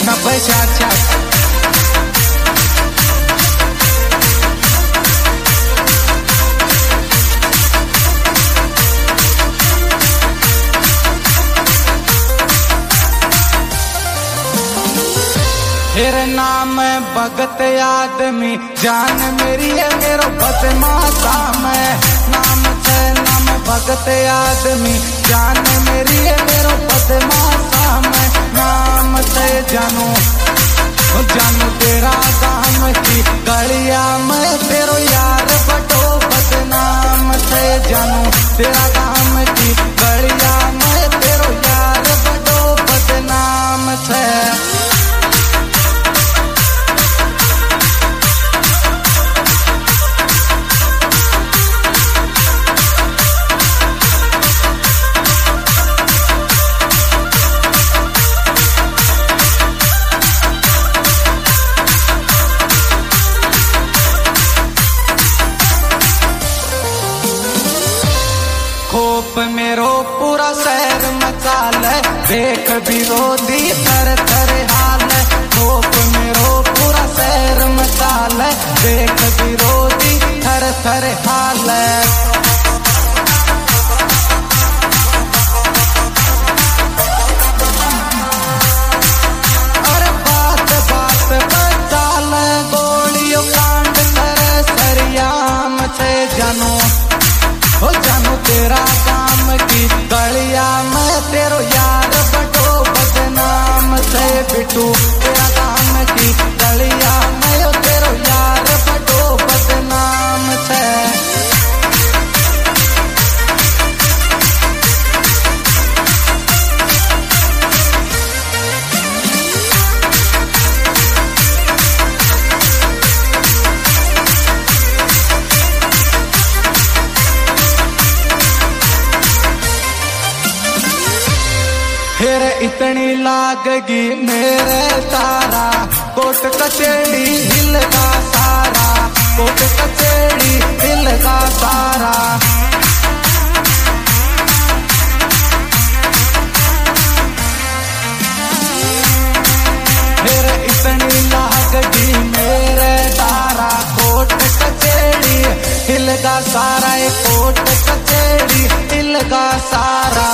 90 66। फिर नाम भगत आदमी जान मेरी है मेरो बदमाशा में। नाम से नाम भगत आदमी जान मेरी है मेरो बदमाशा में। नाम से जानू जानू तेरा काम की गलिया में तेरो यार बटो बदनाम से। जानू तेरा काम की गलिया में तेरो यार बटो बदनाम से। खोप मेरो पूरा शहर मचाल देख विरोधी थर थर हाल। खोप मेरो पूरा शहर मचाल देख विरोधी थर थर हाल। अरे बात बात पर चाल गोलियों कांड करे सरियाम से। जानू जानू तेरा काम की गलिया में तेरो यार बटो बदनाम से। बिटू तेरा काम की गलिया में तेरो यार बटो बदनाम से। फिर इतनी लागगी मेरे तारा कोट कचेड़ी हिलगा सारा। कोट कचेड़ी हिलगा सारा। फिर इतनी लागगी मेरे तारा कोट कचेड़ी हिलगा सारा। कोट कचेड़ी हिलगा सारा।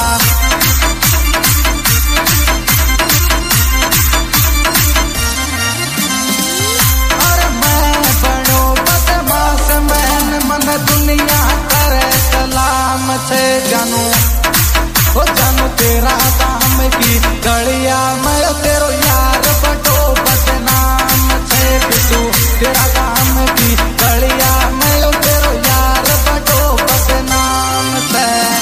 दुनिया करे सलाम से। जानू जानू तेरा काम की गलिया में तेरो यार बटो बदनाम से। बिटू तेरा काम की गलिया में तेरो यार बटो बदनाम से।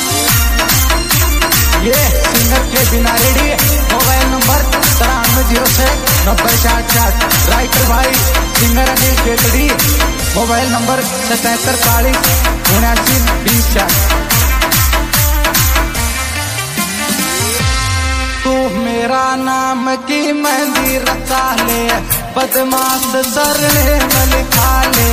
ये सिंगर के बिना रेडी। Mobile number 9306 90 66। राइटर भाई singer Anil Ketadi. Mobile number 77 40 79 20 4। तू मेरा नाम की मेहंदी रचा ले बदमाश सरने में लिखा ले।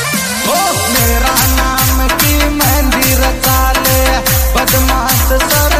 ओ मेरा नाम की मेहंदी रचा ले बदमाश सर